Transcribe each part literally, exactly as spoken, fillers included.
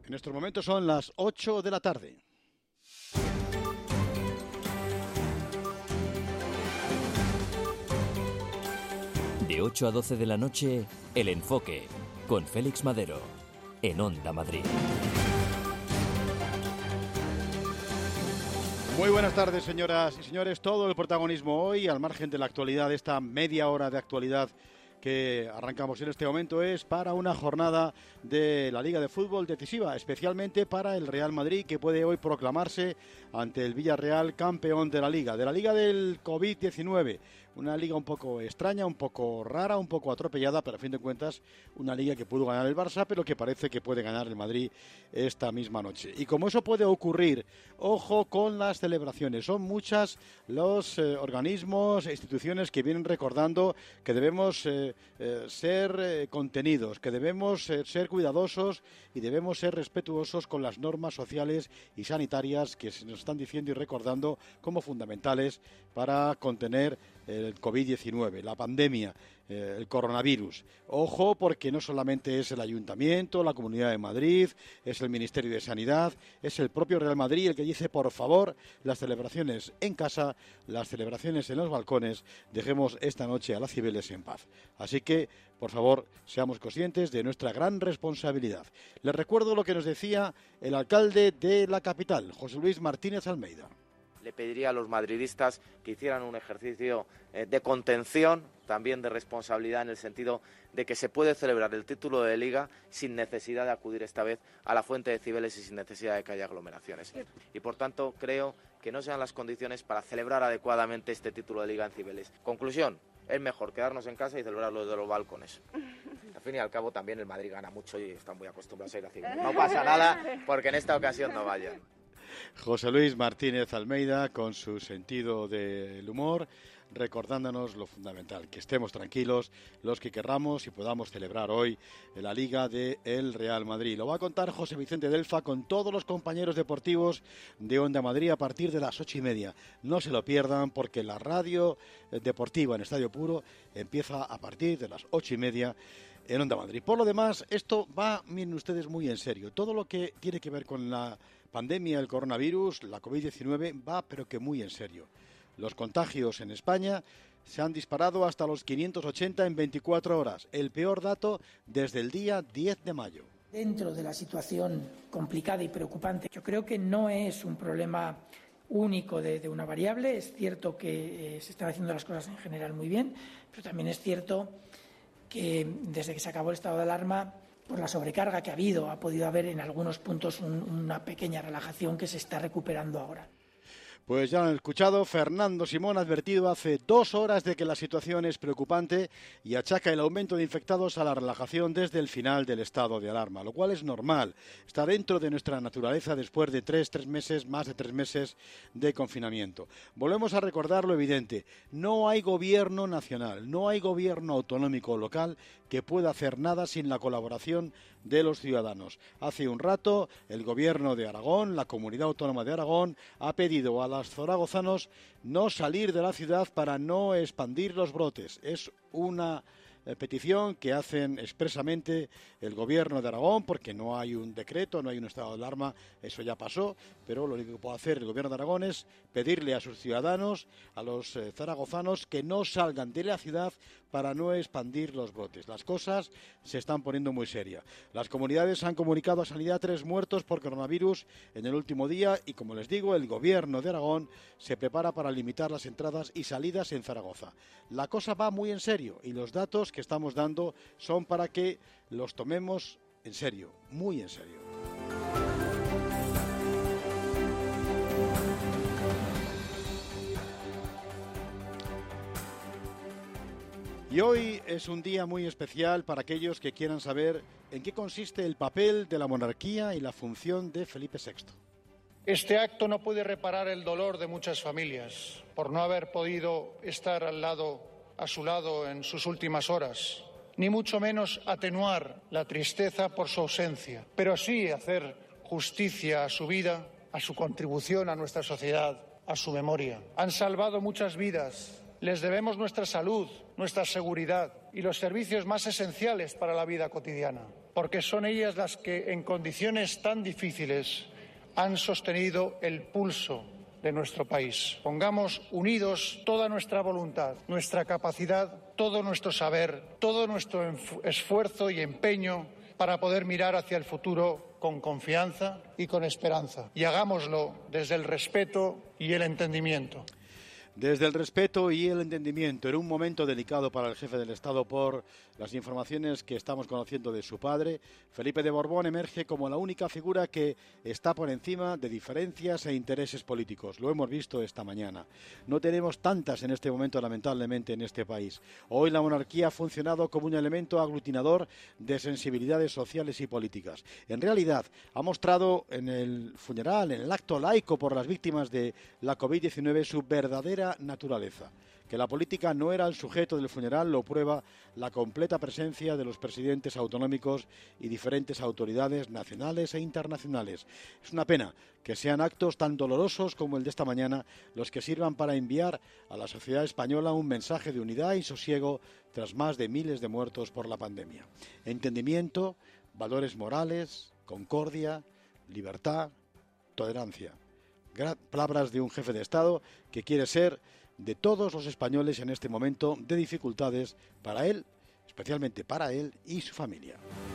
En estos momentos son las ocho de la tarde. De ocho a doce de la noche, El Enfoque, con Félix Madero, en Onda Madrid. Muy buenas tardes, señoras y señores. Todo el protagonismo hoy, al margen de la actualidad, esta media hora de actualidad que arrancamos en este momento, es para una jornada de la Liga de Fútbol decisiva, especialmente para el Real Madrid, que puede hoy proclamarse ante el Villarreal campeón de la Liga, de la Liga del COVID diecinueve. Una liga un poco extraña, un poco rara, un poco atropellada, pero a fin de cuentas una liga que pudo ganar el Barça, pero que parece que puede ganar el Madrid esta misma noche. Y como eso puede ocurrir, ojo con las celebraciones. Son muchas los eh, organismos e instituciones que vienen recordando que debemos eh, eh, ser eh, contenidos, que debemos eh, ser cuidadosos y debemos ser respetuosos con las normas sociales y sanitarias que se nos están diciendo y recordando como fundamentales para contener el COVID diecinueve, la pandemia, eh, el coronavirus. Ojo, porque no solamente es el Ayuntamiento, la Comunidad de Madrid, es el Ministerio de Sanidad, es el propio Real Madrid el que dice, por favor, las celebraciones en casa, las celebraciones en los balcones, dejemos esta noche a las Cibeles en paz. Así que, por favor, seamos conscientes de nuestra gran responsabilidad. Les recuerdo lo que nos decía el alcalde de la capital, José Luis Martínez Almeida. Le pediría a los madridistas que hicieran un ejercicio eh, de contención, también de responsabilidad, en el sentido de que se puede celebrar el título de Liga sin necesidad de acudir esta vez a la fuente de Cibeles y sin necesidad de que haya aglomeraciones. Y por tanto creo que no sean las condiciones para celebrar adecuadamente este título de Liga en Cibeles. Conclusión, es mejor quedarnos en casa y celebrarlo desde los balcones. Al fin y al cabo también el Madrid gana mucho y están muy acostumbrados a ir a Cibeles. No pasa nada porque en esta ocasión no vayan. José Luis Martínez Almeida, con su sentido del humor, recordándonos lo fundamental, que estemos tranquilos los que querramos y podamos celebrar hoy la Liga del Real Madrid. Lo va a contar José Vicente Delfa con todos los compañeros deportivos de Onda Madrid a partir de las ocho y media. No se lo pierdan, porque la radio deportiva en Estadio Puro empieza a partir de las ocho y media en Onda Madrid. Por lo demás, esto va, miren ustedes, muy en serio. Todo lo que tiene que ver con la pandemia, el coronavirus, la COVID diecinueve, va pero que muy en serio. Los contagios en España se han disparado hasta los quinientos ochenta en veinticuatro horas, el peor dato desde el día diez de mayo. Dentro de la situación complicada y preocupante, yo creo que no es un problema único de, de una variable. Es cierto que eh, se están haciendo las cosas en general muy bien, pero también es cierto que desde que se acabó el estado de alarma, por la sobrecarga que ha habido, ha podido haber en algunos puntos un, una pequeña relajación que se está recuperando ahora. Pues ya lo han escuchado, Fernando Simón ha advertido hace dos horas de que la situación es preocupante y achaca el aumento de infectados a la relajación desde el final del estado de alarma, lo cual es normal, está dentro de nuestra naturaleza después de tres, tres meses, más de tres meses de confinamiento. Volvemos a recordar lo evidente, no hay gobierno nacional, no hay gobierno autonómico o local que pueda hacer nada sin la colaboración de los ciudadanos. Hace un rato el gobierno de Aragón, la comunidad autónoma de Aragón, ha pedido a los zaragozanos no salir de la ciudad para no expandir los brotes. Es una eh, petición que hacen expresamente el gobierno de Aragón, porque no hay un decreto, no hay un estado de alarma, eso ya pasó, pero lo único que puede hacer el gobierno de Aragón es pedirle a sus ciudadanos, a los eh, zaragozanos, que no salgan de la ciudad para no expandir los brotes. Las cosas se están poniendo muy serias. Las comunidades han comunicado a Sanidad tres muertos por coronavirus en el último día y, como les digo, el gobierno de Aragón se prepara para limitar las entradas y salidas en Zaragoza. La cosa va muy en serio y los datos que estamos dando son para que los tomemos en serio, muy en serio. Y hoy es un día muy especial para aquellos que quieran saber en qué consiste el papel de la monarquía y la función de Felipe sexto. Este acto no puede reparar el dolor de muchas familias por no haber podido estar al lado, a su lado en sus últimas horas, ni mucho menos atenuar la tristeza por su ausencia, pero sí hacer justicia a su vida, a su contribución a nuestra sociedad, a su memoria. Han salvado muchas vidas. Les debemos nuestra salud, nuestra seguridad y los servicios más esenciales para la vida cotidiana. porque son ellas las que en condiciones tan difíciles han sostenido el pulso de nuestro país. Pongamos unidos toda nuestra voluntad, nuestra capacidad, todo nuestro saber, todo nuestro esfuerzo y empeño para poder mirar hacia el futuro con confianza y con esperanza. Y hagámoslo desde el respeto y el entendimiento. Desde el respeto y el entendimiento, en un momento delicado para el jefe del Estado por las informaciones que estamos conociendo de su padre, Felipe de Borbón emerge como la única figura que está por encima de diferencias e intereses políticos. Lo hemos visto esta mañana. No tenemos tantas en este momento, lamentablemente, en este país. Hoy la monarquía ha funcionado como un elemento aglutinador de sensibilidades sociales y políticas. En realidad, ha mostrado en el funeral, en el acto laico por las víctimas de la COVID diecinueve, su verdadera naturaleza. Que la política no era el sujeto del funeral lo prueba la completa presencia de los presidentes autonómicos y diferentes autoridades nacionales e internacionales. Es una pena que sean actos tan dolorosos como el de esta mañana los que sirvan para enviar a la sociedad española un mensaje de unidad y sosiego tras más de miles de muertos por la pandemia. Entendimiento, valores morales, concordia, libertad, tolerancia. Palabras de un jefe de Estado que quiere ser de todos los españoles en este momento de dificultades para él, especialmente para él y su familia.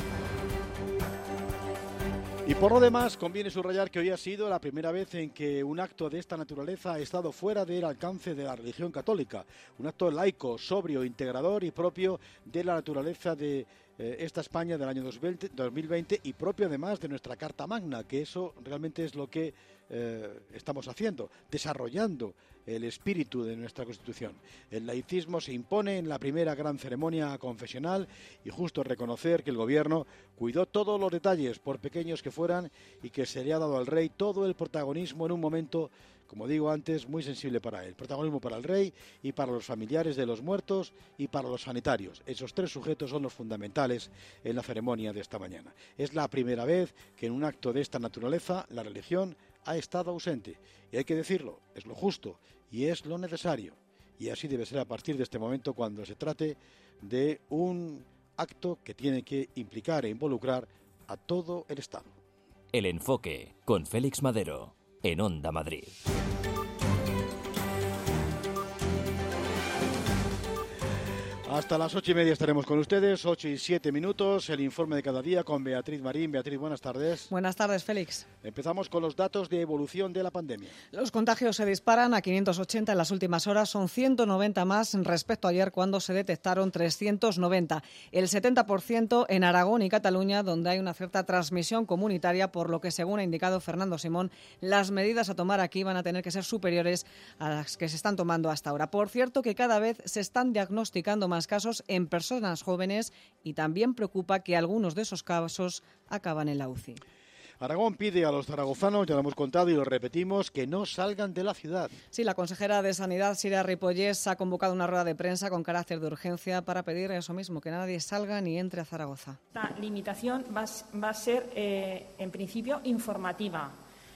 Y por lo demás, conviene subrayar que hoy ha sido la primera vez en que un acto de esta naturaleza ha estado fuera del alcance de la religión católica. Un acto laico, sobrio, integrador y propio de la naturaleza de eh, esta España del año dos mil veinte y propio además de nuestra Carta Magna, que eso realmente es lo que eh, estamos haciendo, desarrollando el espíritu de nuestra Constitución. El laicismo se impone en la primera gran ceremonia confesional y justo reconocer que el Gobierno cuidó todos los detalles, por pequeños que fueran, y que se le ha dado al rey todo el protagonismo en un momento, como digo antes, muy sensible para él. Protagonismo para el rey y para los familiares de los muertos y para los sanitarios. Esos tres sujetos son los fundamentales en la ceremonia de esta mañana. Es la primera vez que en un acto de esta naturaleza la religión ha estado ausente. Y hay que decirlo, es lo justo y es lo necesario. Y así debe ser a partir de este momento cuando se trate de un acto que tiene que implicar e involucrar a todo el Estado. El Enfoque, con Félix Madero, en Onda Madrid. Hasta las ocho y media estaremos con ustedes, ocho y siete minutos, el informe de cada día con Beatriz Marín. Beatriz, buenas tardes. Buenas tardes, Félix. Empezamos con los datos de evolución de la pandemia. Los contagios se disparan a quinientos ochenta en las últimas horas, son ciento noventa más respecto a ayer cuando se detectaron trescientos noventa. El setenta por ciento en Aragón y Cataluña, donde hay una cierta transmisión comunitaria, por lo que, según ha indicado Fernando Simón, las medidas a tomar aquí van a tener que ser superiores a las que se están tomando hasta ahora. Por cierto, que cada vez se están diagnosticando más casos en personas jóvenes y también preocupa que algunos de esos casos acaban en la U C I. Aragón pide a los zaragozanos, ya lo hemos contado y lo repetimos, que no salgan de la ciudad. Sí, la consejera de Sanidad, Sira Ripollés, ha convocado una rueda de prensa con carácter de urgencia para pedir eso mismo, que nadie salga ni entre a Zaragoza. Esta limitación va, va a ser, eh, en principio, informativa.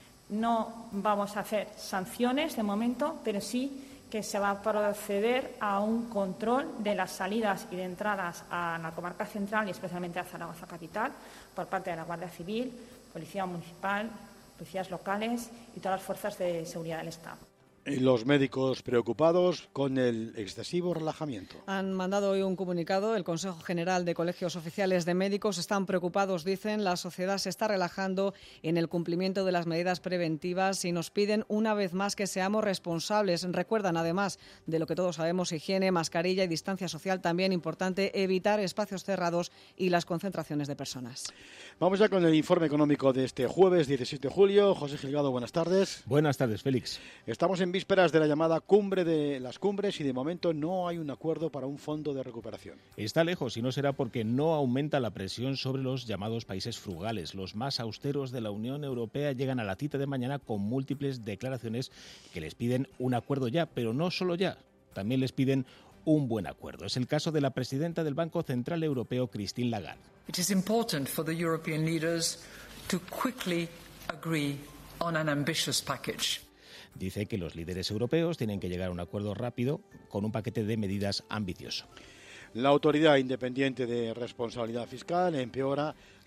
No vamos a hacer sanciones de momento, pero sí que se va a proceder a un control de las salidas y de entradas a la comarca central y especialmente a Zaragoza capital por parte de la Guardia Civil, Policía Municipal, policías locales y todas las fuerzas de seguridad del Estado. Y los médicos preocupados con el excesivo relajamiento. Han mandado hoy un comunicado. El Consejo General de Colegios Oficiales de Médicos están preocupados, dicen. La sociedad se está relajando en el cumplimiento de las medidas preventivas y nos piden una vez más que seamos responsables. Recuerdan, además de lo que todos sabemos, higiene, mascarilla y distancia social. También importante evitar espacios cerrados y las concentraciones de personas. Vamos ya con el informe económico de este jueves diecisiete de julio. José Gilgado, buenas tardes. Buenas tardes, Félix. Estamos en vísperas de la llamada cumbre de las cumbres y de momento no hay un acuerdo para un fondo de recuperación. Está lejos y no será porque no aumenta la presión sobre los llamados países frugales. Los más austeros de la Unión Europea llegan a la cita de mañana con múltiples declaraciones que les piden un acuerdo ya, pero no solo ya, también les piden un buen acuerdo. Es el caso de la presidenta del Banco Central Europeo, Christine Lagarde. It is important for the European leaders to quickly agree on an ambitious package. Dice que los líderes europeos tienen que llegar a un acuerdo rápido con un paquete de medidas ambicioso. La Autoridad Independiente de Responsabilidad Fiscal empeora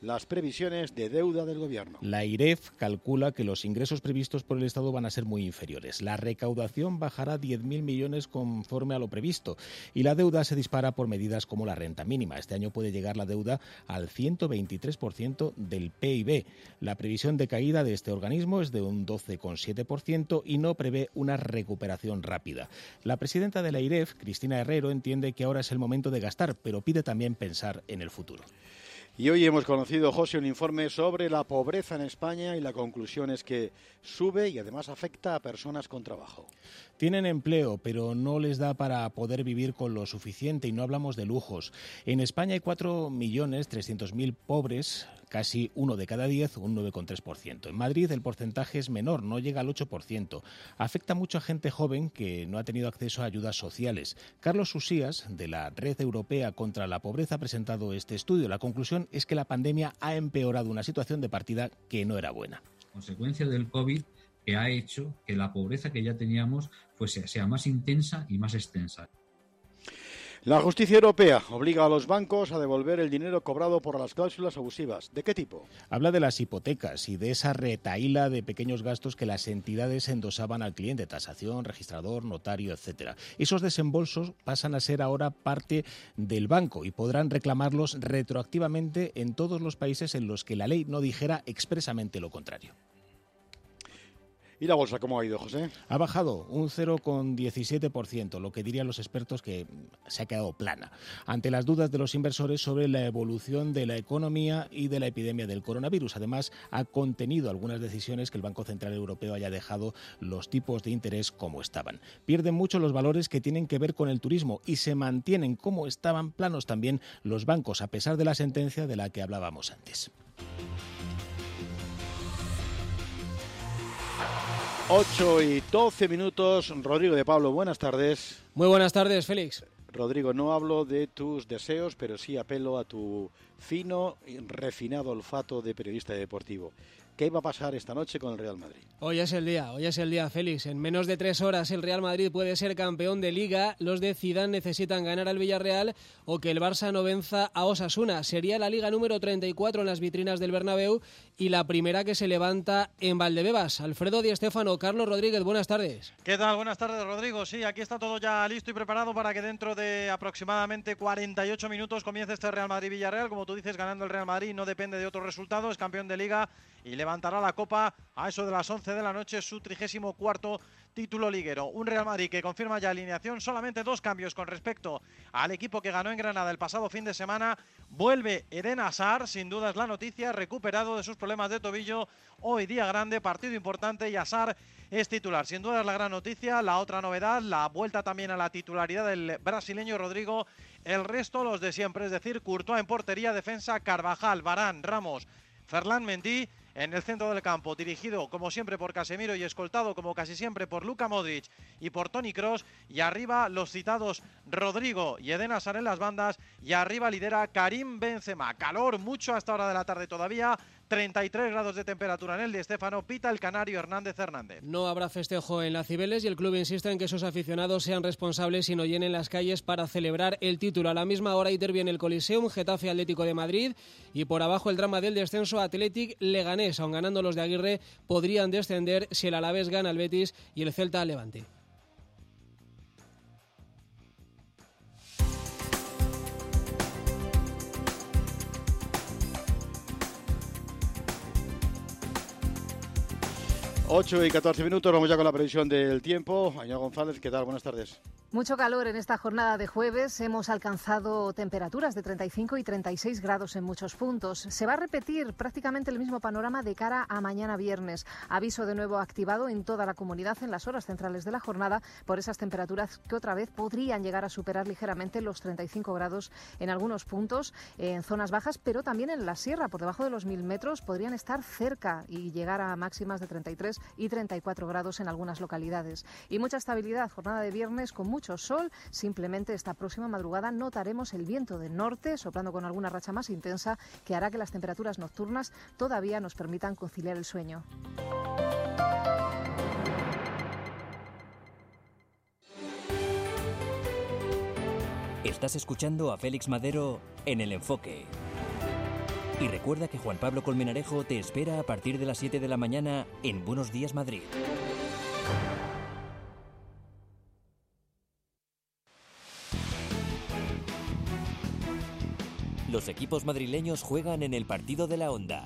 las previsiones de deuda del Gobierno. La IREF calcula que los ingresos previstos por el Estado van a ser muy inferiores. La recaudación bajará diez mil millones conforme a lo previsto y la deuda se dispara por medidas como la renta mínima. Este año puede llegar la deuda al ciento veintitrés por ciento del P I B. La previsión de caída de este organismo es de un doce coma siete por ciento y no prevé una recuperación rápida. La presidenta de la IREF, Cristina Herrero, entiende que ahora es el momento de gastar, pero pide también pensar en el futuro. Y hoy hemos conocido, José, un informe sobre la pobreza en España y la conclusión es que sube y además afecta a personas con trabajo. Tienen empleo, pero no les da para poder vivir con lo suficiente y no hablamos de lujos. En España hay cuatro millones trescientos mil pobres, casi uno de cada diez, un nueve coma tres por ciento. En Madrid el porcentaje es menor, no llega al ocho por ciento. Afecta mucho a gente joven que no ha tenido acceso a ayudas sociales. Carlos Usías, de la Red Europea contra la Pobreza, ha presentado este estudio. La conclusión es que la pandemia ha empeorado una situación de partida que no era buena. Consecuencia del COVID que ha hecho que la pobreza que ya teníamos pues sea más intensa y más extensa. La justicia europea obliga a los bancos a devolver el dinero cobrado por las cláusulas abusivas. ¿De qué tipo? Habla de las hipotecas y de esa retahíla de pequeños gastos que las entidades endosaban al cliente, tasación, registrador, notario, etcétera. Esos desembolsos pasan a ser ahora parte del banco y podrán reclamarlos retroactivamente en todos los países en los que la ley no dijera expresamente lo contrario. ¿Y la bolsa cómo ha ido, José? Ha bajado un cero coma diecisiete por ciento, lo que dirían los expertos que se ha quedado plana, ante las dudas de los inversores sobre la evolución de la economía y de la epidemia del coronavirus. Además, ha contenido algunas decisiones que el Banco Central Europeo haya dejado los tipos de interés como estaban. Pierden mucho los valores que tienen que ver con el turismo y se mantienen como estaban planos también los bancos, a pesar de la sentencia de la que hablábamos antes. ocho y doce minutos. Rodrigo de Pablo, buenas tardes. Muy buenas tardes, Félix. Rodrigo, no hablo de tus deseos, pero sí apelo a tu fino y refinado olfato de periodista deportivo. ¿Qué va a pasar esta noche con el Real Madrid? Hoy es el día, hoy es el día, Félix. En menos de tres horas el Real Madrid puede ser campeón de Liga. Los de Zidane necesitan ganar al Villarreal o que el Barça no venza a Osasuna. Sería la Liga número treinta y cuatro en las vitrinas del Bernabéu y la primera que se levanta en Valdebebas. Alfredo Di Stéfano, Carlos Rodríguez, buenas tardes. ¿Qué tal? Buenas tardes, Rodrigo. Sí, aquí está todo ya listo y preparado para que dentro de aproximadamente cuarenta y ocho minutos comience este Real Madrid-Villarreal. Como tú dices, ganando el Real Madrid no depende de otro resultado, es campeón de Liga y levantará la Copa a eso de las once de la noche, su trigésimo cuarto título liguero. Un Real Madrid que confirma ya alineación, solamente dos cambios con respecto al equipo que ganó en Granada el pasado fin de semana. Vuelve Eden Hazard, sin duda es la noticia, recuperado de sus problemas de tobillo. Hoy día grande, partido importante y Hazard es titular. Sin duda es la gran noticia. La otra novedad, la vuelta también a la titularidad del brasileño Rodrigo. El resto, los de siempre, es decir, Courtois en portería, defensa, Carvajal, Varane, Ramos, Ferland Mendy. En el centro del campo, dirigido como siempre por Casemiro y escoltado como casi siempre por Luka Modric y por Toni Kroos. Y arriba los citados Rodrigo y Eden Hazard en las bandas. Y arriba lidera Karim Benzema. Calor mucho a esta hora de la tarde todavía. treinta y tres grados de temperatura en el Di Stéfano, pita el canario Hernández Hernández. No habrá festejo en la Cibeles y el club insiste en que sus aficionados sean responsables y no llenen las calles para celebrar el título. A la misma hora interviene el Coliseum, Getafe Atlético de Madrid y por abajo el drama del descenso Athletic Leganés. Aun ganando los de Aguirre podrían descender si el Alavés gana al Betis y el Celta Levante. ocho y catorce minutos, vamos ya con la previsión del tiempo. Año González, ¿qué tal? Buenas tardes. Mucho calor en esta jornada de jueves. Hemos alcanzado temperaturas de treinta y cinco y treinta y seis grados en muchos puntos. Se va a repetir prácticamente el mismo panorama de cara a mañana viernes. Aviso de nuevo activado en toda la comunidad en las horas centrales de la jornada por esas temperaturas que otra vez podrían llegar a superar ligeramente los treinta y cinco grados en algunos puntos, en zonas bajas, pero también en la sierra, por debajo de los mil metros, podrían estar cerca y llegar a máximas de treinta y tres y treinta y cuatro grados en algunas localidades. Y mucha estabilidad, jornada de viernes con mucho sol. Simplemente esta próxima madrugada notaremos el viento del norte soplando con alguna racha más intensa que hará que las temperaturas nocturnas todavía nos permitan conciliar el sueño. Estás escuchando a Félix Madero en El Enfoque. Y recuerda que Juan Pablo Colmenarejo te espera a partir de las siete de la mañana en Buenos Días Madrid. Los equipos madrileños juegan en el partido de la Onda.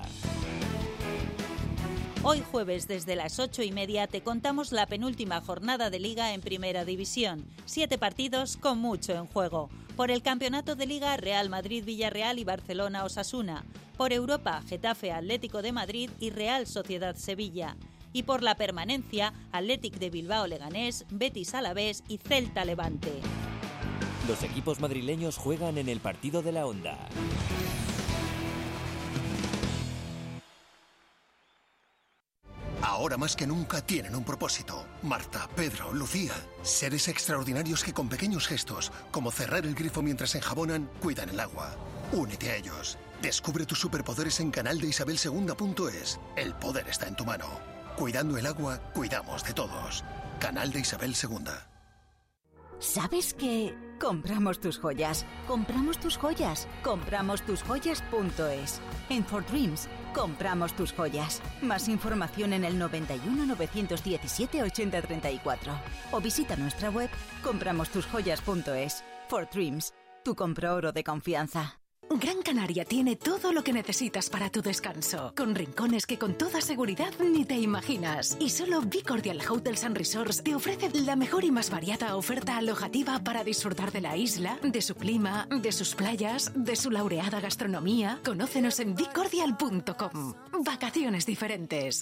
Hoy jueves desde las ocho y media te contamos la penúltima jornada de Liga en Primera División. Siete partidos con mucho en juego. Por el campeonato de Liga, Real Madrid-Villarreal y Barcelona-Osasuna. Por Europa, Getafe-Atlético de Madrid y Real Sociedad-Sevilla. Y por la permanencia, Athletic de Bilbao-Leganés, Betis-Alavés y Celta-Levante. Los equipos madrileños juegan en el partido de la Onda. Ahora más que nunca tienen un propósito. Marta, Pedro, Lucía. Seres extraordinarios que con pequeños gestos, como cerrar el grifo mientras enjabonan, cuidan el agua. Únete a ellos. Descubre tus superpoderes en canal de isabel segunda punto es. El poder está en tu mano. Cuidando el agua, cuidamos de todos. Canal de Isabel segunda. ¿Sabes qué? Compramos tus joyas, compramos tus joyas, compramos tus joyas punto es. En For Dreams, compramos tus joyas. Más información en el noventa y uno, novecientos diecisiete, ochenta, treinta y cuatro. O visita nuestra web compramos tus joyas punto es. For Dreams, tu compra oro de confianza. Gran Canaria tiene todo lo que necesitas para tu descanso, con rincones que con toda seguridad ni te imaginas. Y solo Be Cordial Hotels and Resorts te ofrece la mejor y más variada oferta alojativa para disfrutar de la isla, de su clima, de sus playas, de su laureada gastronomía. Conócenos en be cordial punto com. Vacaciones diferentes.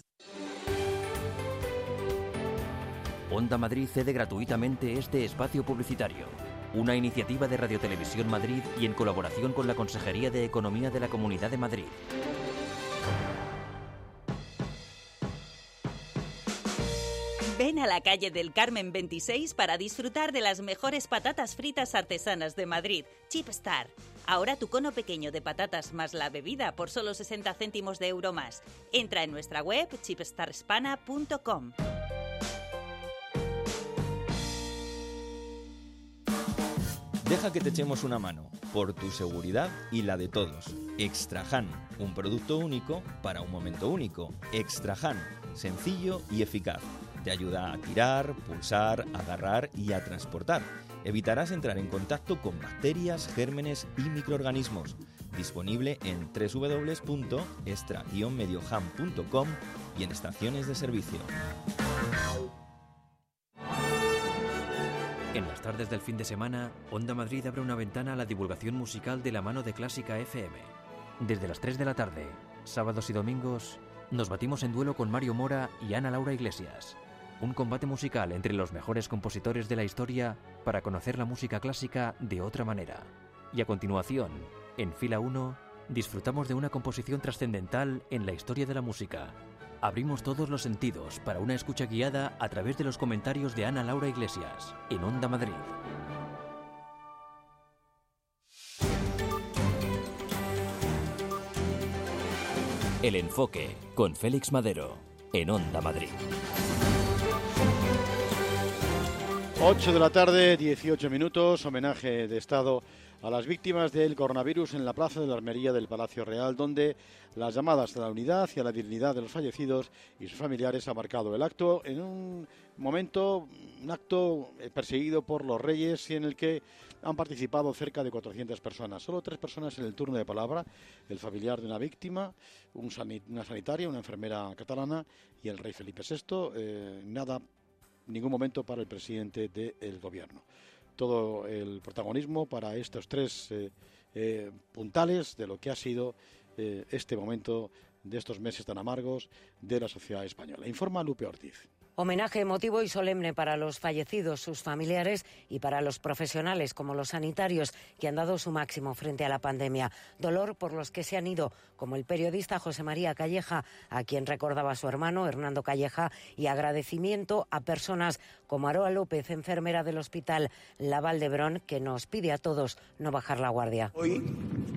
Onda Madrid cede gratuitamente este espacio publicitario. Una iniciativa de Radio Televisión Madrid y en colaboración con la Consejería de Economía de la Comunidad de Madrid. Ven a la calle del Carmen veintiséis para disfrutar de las mejores patatas fritas artesanas de Madrid, Chip Star. Ahora tu cono pequeño de patatas más la bebida por solo sesenta céntimos de euro más. Entra en nuestra web chip star hispana punto com. Deja que te echemos una mano, por tu seguridad y la de todos. Extrahan, un producto único para un momento único. Extrahan, sencillo y eficaz. Te ayuda a tirar, pulsar, agarrar y a transportar. Evitarás entrar en contacto con bacterias, gérmenes y microorganismos. Disponible en doble u doble u doble u punto extra guion medioham punto com y en estaciones de servicio. En las tardes del fin de semana, Onda Madrid abre una ventana a la divulgación musical de la mano de Clásica F M. Desde las tres de la tarde, sábados y domingos, nos batimos en duelo con Mario Mora y Ana Laura Iglesias. Un combate musical entre los mejores compositores de la historia para conocer la música clásica de otra manera. Y a continuación, en Fila uno, disfrutamos de una composición trascendental en la historia de la música. Abrimos todos los sentidos para una escucha guiada a través de los comentarios de Ana Laura Iglesias, en Onda Madrid. El Enfoque, con Félix Madero, en Onda Madrid. ocho de la tarde, dieciocho minutos, homenaje de Estado a las víctimas del coronavirus en la Plaza de la Armería del Palacio Real, donde las llamadas a la unidad y a la dignidad de los fallecidos y sus familiares han marcado el acto en un momento, un acto perseguido por los Reyes y en el que han participado cerca de cuatrocientas personas. Solo tres personas en el turno de palabra: el familiar de una víctima, un sanit- una sanitaria, una enfermera catalana y el rey Felipe sexto. Eh, nada, ningún momento para el presidente del gobierno. Todo el protagonismo para estos tres eh, eh, puntales de lo que ha sido eh, este momento de estos meses tan amargos de la sociedad española. Informa Lupe Ortiz. Homenaje emotivo y solemne para los fallecidos, sus familiares y para los profesionales como los sanitarios que han dado su máximo frente a la pandemia. Dolor por los que se han ido, como el periodista José María Calleja, a quien recordaba su hermano Hernando Calleja, y agradecimiento a personas como Aroa López, enfermera del Hospital La Vall d'Hebron, que nos pide a todos no bajar la guardia. Hoy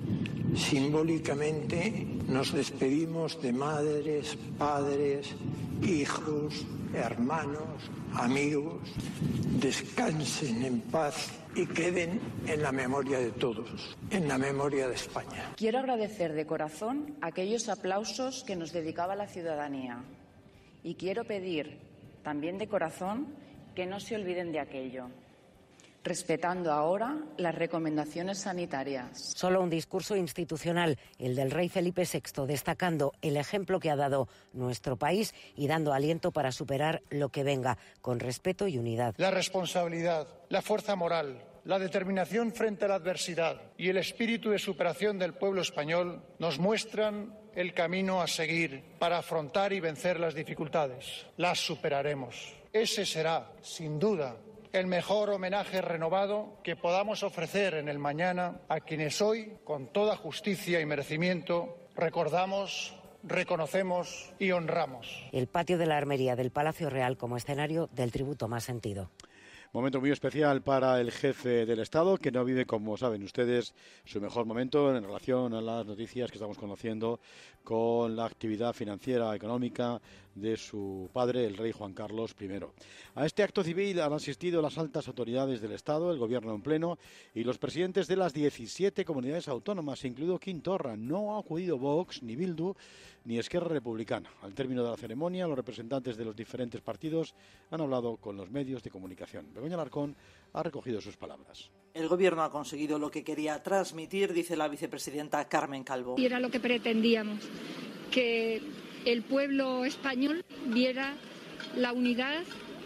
simbólicamente nos despedimos de madres, padres, hijos, hermanos, amigos. Descansen en paz y queden en la memoria de todos, en la memoria de España. Quiero agradecer de corazón aquellos aplausos que nos dedicaba la ciudadanía y quiero pedir también de corazón que no se olviden de aquello, respetando ahora las recomendaciones sanitarias. Solo un discurso institucional, el del rey Felipe sexto, destacando el ejemplo que ha dado nuestro país y dando aliento para superar lo que venga, con respeto y unidad. La responsabilidad, la fuerza moral, la determinación frente a la adversidad y el espíritu de superación del pueblo español nos muestran el camino a seguir para afrontar y vencer las dificultades. Las superaremos. Ese será, sin duda, el mejor homenaje renovado que podamos ofrecer en el mañana a quienes hoy, con toda justicia y merecimiento, recordamos, reconocemos y honramos. El patio de la Armería del Palacio Real como escenario del tributo más sentido. Momento muy especial para el jefe del Estado, que no vive, como saben ustedes, su mejor momento en relación a las noticias que estamos conociendo con la actividad financiera económica de su padre, el rey Juan Carlos primero. A este acto civil han asistido las altas autoridades del Estado, el Gobierno en pleno y los presidentes de las diecisiete comunidades autónomas, incluido Quim Torra. No ha acudido Vox, ni Bildu, ni Esquerra Republicana. Al término de la ceremonia, los representantes de los diferentes partidos han hablado con los medios de comunicación. Begoña Alarcón ha recogido sus palabras. El Gobierno ha conseguido lo que quería transmitir, dice la vicepresidenta Carmen Calvo. Y era lo que pretendíamos, que el pueblo español viera la unidad,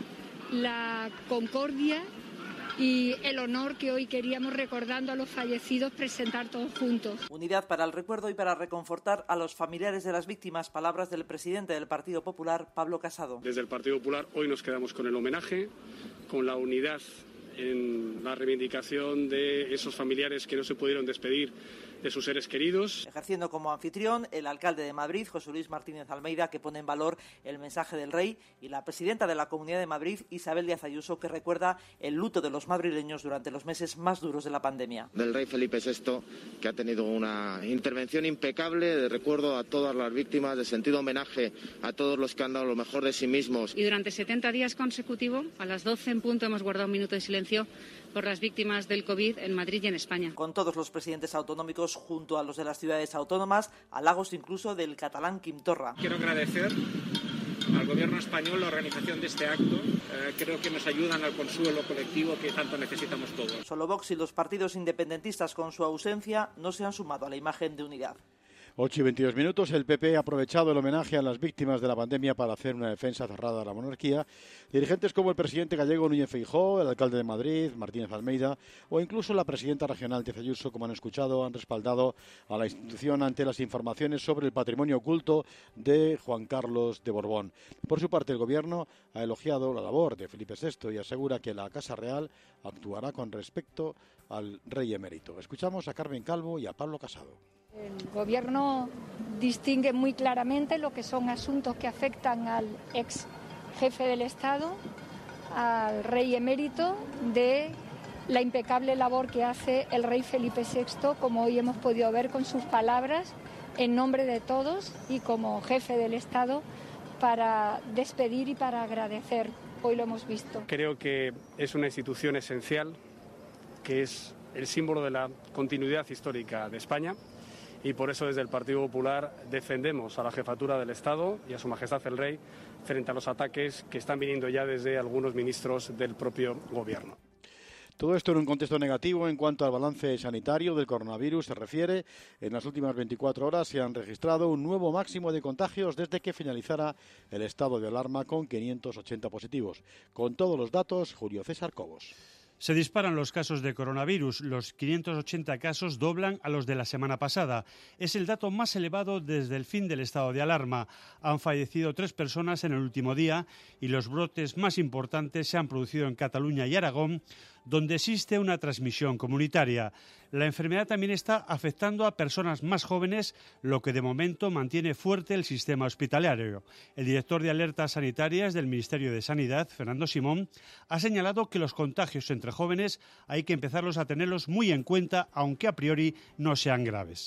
la concordia y el honor que hoy queríamos, recordando a los fallecidos, presentar todos juntos. Unidad para el recuerdo y para reconfortar a los familiares de las víctimas, palabras del presidente del Partido Popular, Pablo Casado. Desde el Partido Popular hoy nos quedamos con el homenaje, con la unidad en la reivindicación de esos familiares que no se pudieron despedir de sus seres queridos. Ejerciendo como anfitrión el alcalde de Madrid, José Luis Martínez Almeida, que pone en valor el mensaje del rey, y la presidenta de la Comunidad de Madrid, Isabel Díaz Ayuso, que recuerda el luto de los madrileños durante los meses más duros de la pandemia. Del rey Felipe sexto, que ha tenido una intervención impecable de recuerdo a todas las víctimas, de sentido homenaje a todos los que han dado lo mejor de sí mismos. Y durante setenta días consecutivos, a las doce en punto, hemos guardado un minuto de silencio por las víctimas del COVID en Madrid y en España. Con todos los presidentes autonómicos junto a los de las ciudades autónomas, halagos incluso del catalán Quim Torra. Quiero agradecer al Gobierno español la organización de este acto. Eh, creo que nos ayudan al consuelo colectivo que tanto necesitamos todos. Solo Vox y los partidos independentistas, con su ausencia, no se han sumado a la imagen de unidad. ocho y veintidós minutos. El P P ha aprovechado el homenaje a las víctimas de la pandemia para hacer una defensa cerrada de la monarquía. Dirigentes como el presidente gallego Núñez Feijóo, el alcalde de Madrid, Martínez Almeida, o incluso la presidenta regional Díaz Ayuso, como han escuchado, han respaldado a la institución ante las informaciones sobre el patrimonio oculto de Juan Carlos de Borbón. Por su parte, el Gobierno ha elogiado la labor de Felipe sexto y asegura que la Casa Real actuará con respecto al rey emérito. Escuchamos a Carmen Calvo y a Pablo Casado. El Gobierno distingue muy claramente lo que son asuntos que afectan al ex jefe del Estado, al rey emérito, de la impecable labor que hace el rey Felipe sexto, como hoy hemos podido ver con sus palabras, en nombre de todos y como jefe del Estado, para despedir y para agradecer. Hoy lo hemos visto. Creo que es una institución esencial, que es el símbolo de la continuidad histórica de España. Y por eso desde el Partido Popular defendemos a la jefatura del Estado y a Su Majestad el Rey frente a los ataques que están viniendo ya desde algunos ministros del propio Gobierno. Todo esto en un contexto negativo en cuanto al balance sanitario del coronavirus se refiere. En las últimas veinticuatro horas se han registrado un nuevo máximo de contagios desde que finalizara el estado de alarma, con quinientos ochenta positivos. Con todos los datos, Julio César Cobos. Se disparan los casos de coronavirus. Los quinientos ochenta casos doblan a los de la semana pasada. Es el dato más elevado desde el fin del estado de alarma. Han fallecido tres personas en el último día y los brotes más importantes se han producido en Cataluña y Aragón, donde existe una transmisión comunitaria. La enfermedad también está afectando a personas más jóvenes, lo que de momento mantiene fuerte el sistema hospitalario. El director de Alertas Sanitarias del Ministerio de Sanidad, Fernando Simón, ha señalado que los contagios entre jóvenes hay que empezarlos a tenerlos muy en cuenta, aunque a priori no sean graves.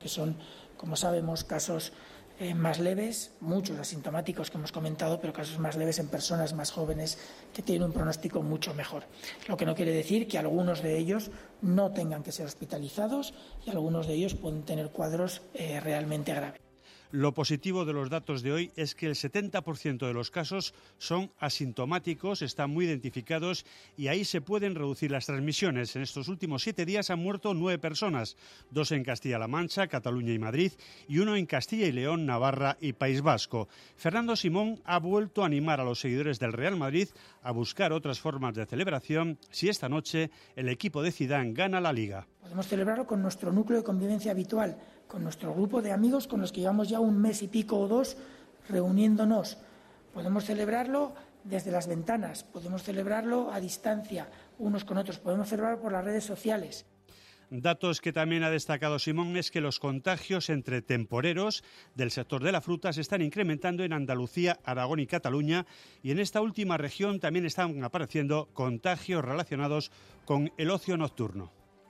que son, como sabemos, casos Eh, más leves, muchos asintomáticos que hemos comentado, pero casos más leves en personas más jóvenes que tienen un pronóstico mucho mejor. Lo que no quiere decir que algunos de ellos no tengan que ser hospitalizados y algunos de ellos pueden tener cuadros eh, realmente graves. Lo positivo de los datos de hoy es que el setenta por ciento de los casos son asintomáticos, están muy identificados y ahí se pueden reducir las transmisiones. En estos últimos siete días han muerto nueve personas, dos en Castilla-La Mancha, Cataluña y Madrid, y uno en Castilla y León, Navarra y País Vasco. Fernando Simón ha vuelto a animar a los seguidores del Real Madrid a buscar otras formas de celebración si esta noche el equipo de Zidane gana la Liga. Podemos celebrarlo con nuestro núcleo de convivencia habitual, con nuestro grupo de amigos con los que llevamos ya un mes y pico o dos reuniéndonos. Podemos celebrarlo desde las ventanas, podemos celebrarlo a distancia, unos con otros, podemos celebrarlo por las redes sociales. Datos que también ha destacado Simón es que los contagios entre temporeros del sector de la fruta se están incrementando en Andalucía, Aragón y Cataluña, y en esta última región también están apareciendo contagios relacionados con el ocio nocturno.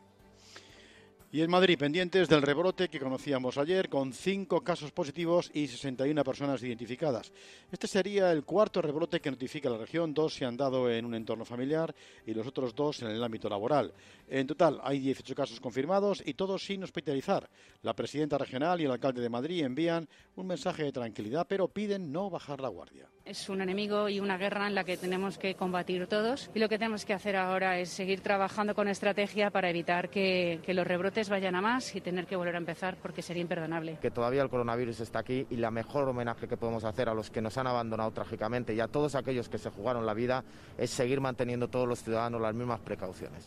Y en Madrid, pendientes del rebrote que conocíamos ayer, con cinco casos positivos y sesenta y una personas identificadas. Este sería el cuarto rebrote que notifica la región. Dos se han dado en un entorno familiar y los otros dos en el ámbito laboral. En total hay dieciocho casos confirmados y todos sin hospitalizar. La presidenta regional y el alcalde de Madrid envían un mensaje de tranquilidad, pero piden no bajar la guardia. Es un enemigo y una guerra en la que tenemos que combatir todos, y lo que tenemos que hacer ahora es seguir trabajando con estrategia para evitar que, que los rebrotes vayan a más y tener que volver a empezar, porque sería imperdonable. Que todavía el coronavirus está aquí y la mejor homenaje que podemos hacer a los que nos han abandonado trágicamente y a todos aquellos que se jugaron la vida es seguir manteniendo todos los ciudadanos las mismas precauciones.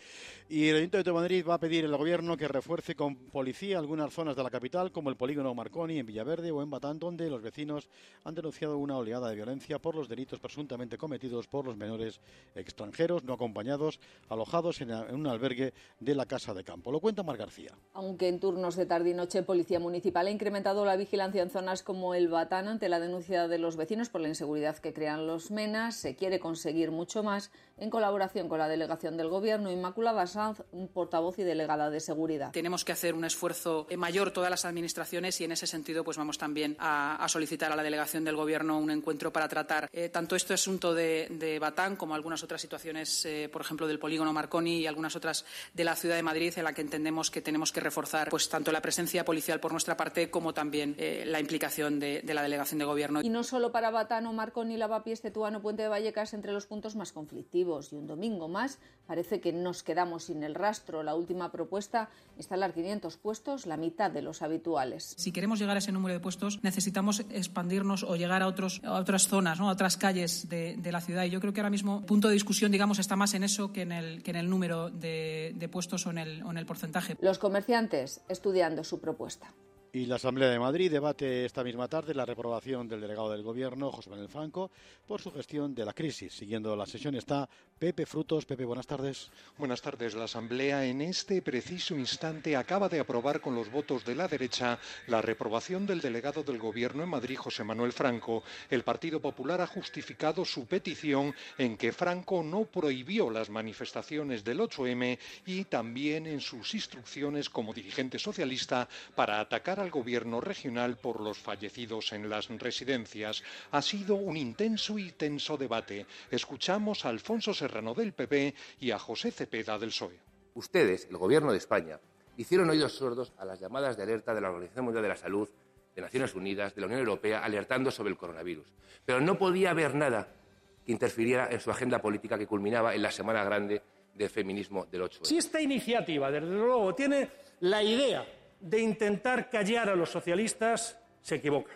Y el Ayuntamiento de Madrid va a pedir al Gobierno que refuerce con policía algunas zonas de la capital, como el polígono Marconi en Villaverde o en Batán, donde los vecinos han denunciado una oleada de violencia por los delitos presuntamente cometidos por los menores extranjeros no acompañados, alojados en, en un albergue de la Casa de Campo. Lo cuenta Mar García. Aunque en turnos de tarde y noche, Policía Municipal ha incrementado la vigilancia en zonas como el Batán ante la denuncia de los vecinos por la inseguridad que crean los menas. Se quiere conseguir mucho más en colaboración con la Delegación del Gobierno. Inmaculada Sanz, portavoz y delegada de Seguridad. Tenemos que hacer un esfuerzo mayor todas las administraciones y en ese sentido pues vamos también a, a solicitar a la Delegación del Gobierno un encuentro para tratar eh, tanto este asunto de, de Batán como algunas otras situaciones, eh, por ejemplo, del polígono Marconi y algunas otras de la ciudad de Madrid, en la que entendemos que tenemos que reforzar pues tanto la presencia policial por nuestra parte como también eh, la implicación de, de la Delegación de Gobierno. Y no solo para Batán o Marconi, Lavapiés, Tetuán, Puente de Vallecas entre los puntos más conflictivos. Y un domingo más parece que nos quedamos sin el rastro. La última propuesta, instalar quinientos puestos, la mitad de los habituales. Si queremos llegar a ese número de puestos, necesitamos expandirnos o llegar a, otros, a otras zonas, ¿no? A otras calles de, de la ciudad. Y yo creo que ahora mismo el punto de discusión, digamos, está más en eso que en el, que en el número de, de puestos o en, el, o en el porcentaje. Los comerciantes estudiando su propuesta. Y la Asamblea de Madrid debate esta misma tarde la reprobación del delegado del Gobierno, José Manuel Franco, por su gestión de la crisis. Siguiendo la sesión está Pepe Frutos. Pepe, buenas tardes. Buenas tardes. La Asamblea en este preciso instante acaba de aprobar con los votos de la derecha la reprobación del delegado del Gobierno en Madrid, José Manuel Franco. El Partido Popular ha justificado su petición en que Franco no prohibió las manifestaciones del ocho eme y también en sus instrucciones como dirigente socialista para atacar al Gobierno regional por los fallecidos en las residencias. Ha sido un intenso y tenso debate. Escuchamos a Alfonso Serrano del P P y a José Cepeda del P S O E. Ustedes, el Gobierno de España, hicieron oídos sordos a las llamadas de alerta de la Organización Mundial de la Salud, de Naciones Unidas, de la Unión Europea, alertando sobre el coronavirus. Pero no podía haber nada que interfiriera en su agenda política que culminaba en la Semana Grande del feminismo del ocho eme. Si esta iniciativa, desde luego, tiene la idea de intentar callar a los socialistas, se equivoca.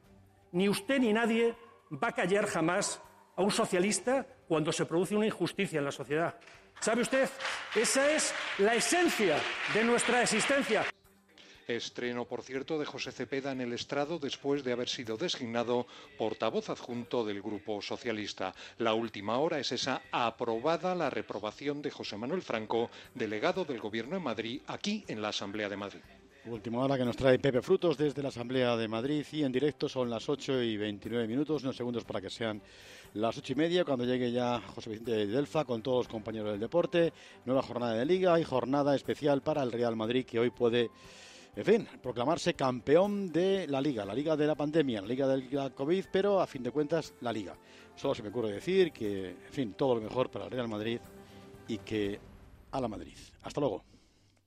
Ni usted ni nadie va a callar jamás a un socialista cuando se produce una injusticia en la sociedad. ¿Sabe usted? Esa es la esencia de nuestra existencia. Estreno, por cierto, de José Cepeda en el estrado después de haber sido designado portavoz adjunto del Grupo Socialista. La última hora es esa: aprobada la reprobación de José Manuel Franco, delegado del Gobierno en Madrid, aquí en la Asamblea de Madrid. Última hora que nos trae Pepe Frutos desde la Asamblea de Madrid, y en directo son las ocho y veintinueve minutos, unos segundos para que sean las ocho y media, cuando llegue ya José Vicente de Delfa con todos los compañeros del deporte. Nueva jornada de Liga y jornada especial para el Real Madrid, que hoy puede en fin, proclamarse campeón de la Liga, la Liga de la pandemia, la Liga de la COVID, pero a fin de cuentas la Liga. Solo se me ocurre decir que, en fin, todo lo mejor para el Real Madrid y que a la Madrid. Hasta luego.